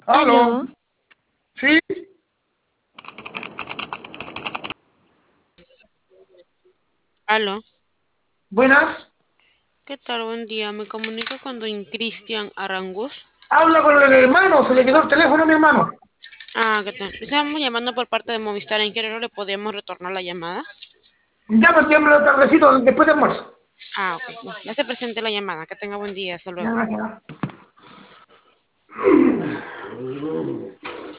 Aló, Aló, sí, aló. buenas. ¿Qué tal? Buen día. Me comunico con don Cristian Arangus. Habla con el hermano, se le quedó el teléfono a mi hermano. ¿Qué tal? Estamos llamando por parte de Movistar. ¿En qué hora le podríamos retornar la llamada? Llámame tardecito después del almuerzo. Ok. Bueno, ya se presente la llamada. Que tenga buen día. Hasta Ya, luego. gracias.